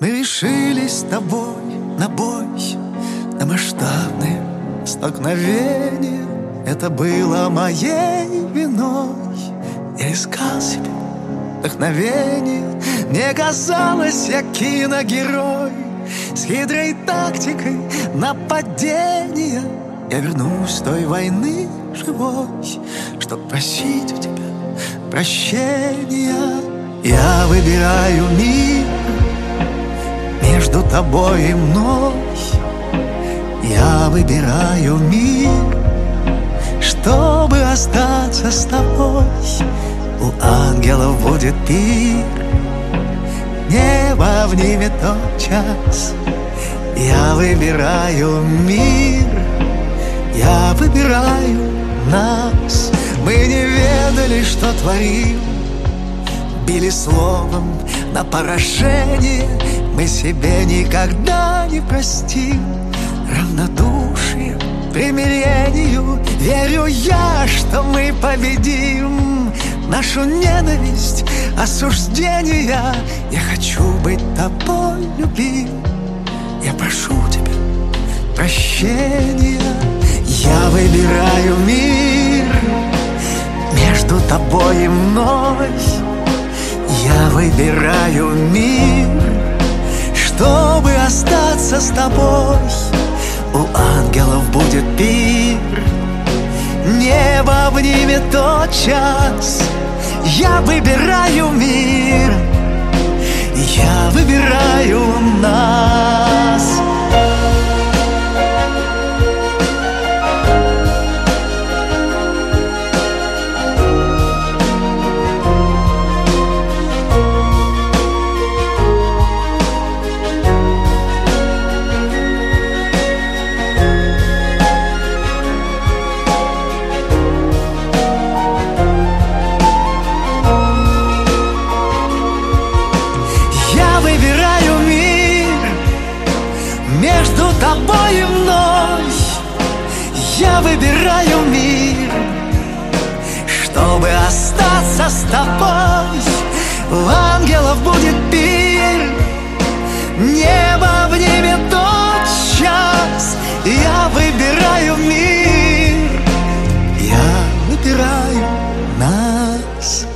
Мы решились с тобой на бой, на масштабное столкновение. Это было моей виной. Я искал себе вдохновение. Мне казалось, я киногерой с хитрой тактикой нападения. Я вернусь с той войны живой, чтоб просить у тебя прощения. Я выбираю мир между тобой и мной. Я выбираю мир, чтобы остаться с тобой. У ангелов будет пир, небо обнимет тот час. Я выбираю мир, я выбираю нас. Мы не ведали, что творим, били словом на поражение. Мы себе никогда не простим равнодушие примирению. Верю я, что мы победим нашу ненависть, осуждения. Я хочу быть тобой любим. Я прошу тебя прощения. Я выбираю мир между тобой и мной. Я выбираю мир, чтобы остаться с тобой. У ангелов будет пир, небо обнимет тот час. Я выбираю мир, я выбираю нас. Между тобой и мной я выбираю мир, чтобы остаться с тобой. У ангелов будет пир, небо обнимет тот час. Я выбираю мир, я выбираю нас.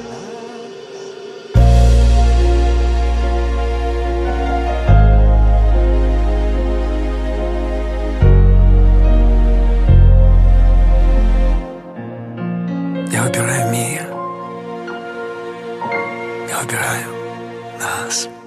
Я выбираю мир, я выбираю нас.